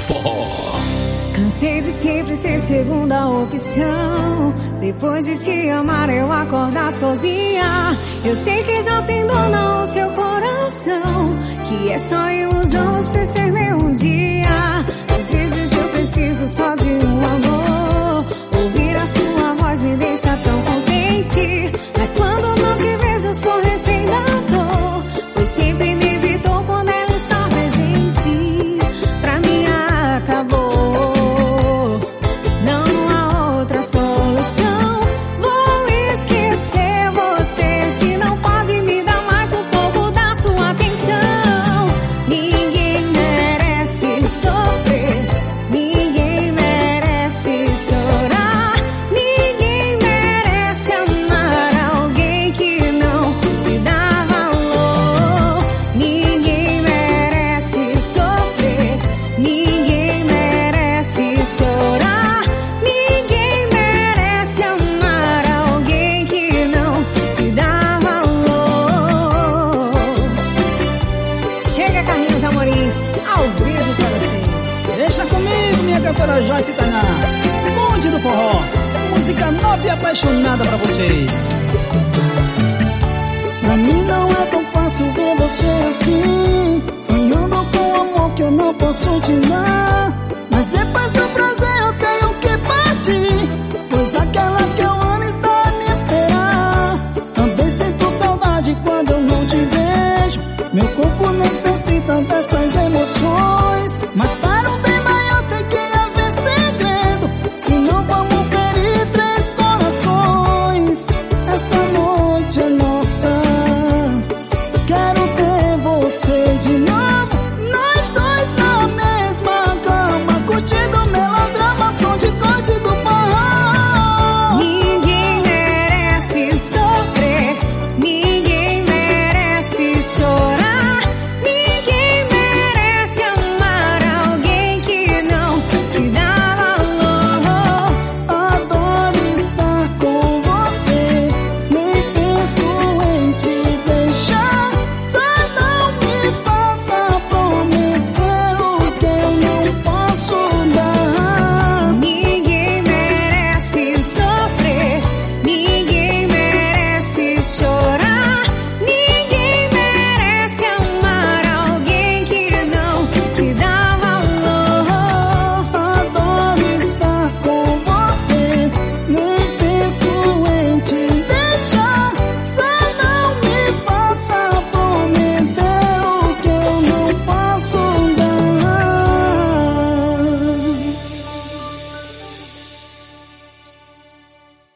Forró. Cansei de sempre ser segunda opção. Depois de te amar eu acordar sozinha. Eu sei que já tem dor no seu coração, que é só ilusão você ser meu um dia. Às vezes eu preciso só de um amor. Ouvir a sua voz me deixa tão contente. Mas quando não te vejo eu sou refém da dor, pois sempre me evitou quando ela está presente. Pra mim acabou, não há outra solução. Vou esquecer você se não pode me dar mais um pouco da sua atenção. Ninguém merece sofrer, ninguém merece chorar, ninguém merece amar alguém que não te dá valor. Ninguém merece sofrer, ninguém merece chorar, ninguém merece amar alguém que não te dá valor. Chega, Carlinhos Amorim, ao vivo pra vocês. Deixa comigo, minha cantora Joyce Tainá. Bonde do Forró, música nova e apaixonada pra vocês. Pra mim não é tão fácil ver você assim, sonhando com um amor que eu não posso te dar. Mas depois do prazer eu tenho que partir, pois aquela que eu amo está a me esperar. Também sinto saudade quando eu não te vejo. Meu corpo necessita dessas emoções, mas para um bem maior tem que haver segredo, senão vamos ferir três corações. Essa noite é nossa, quero ter você de novo.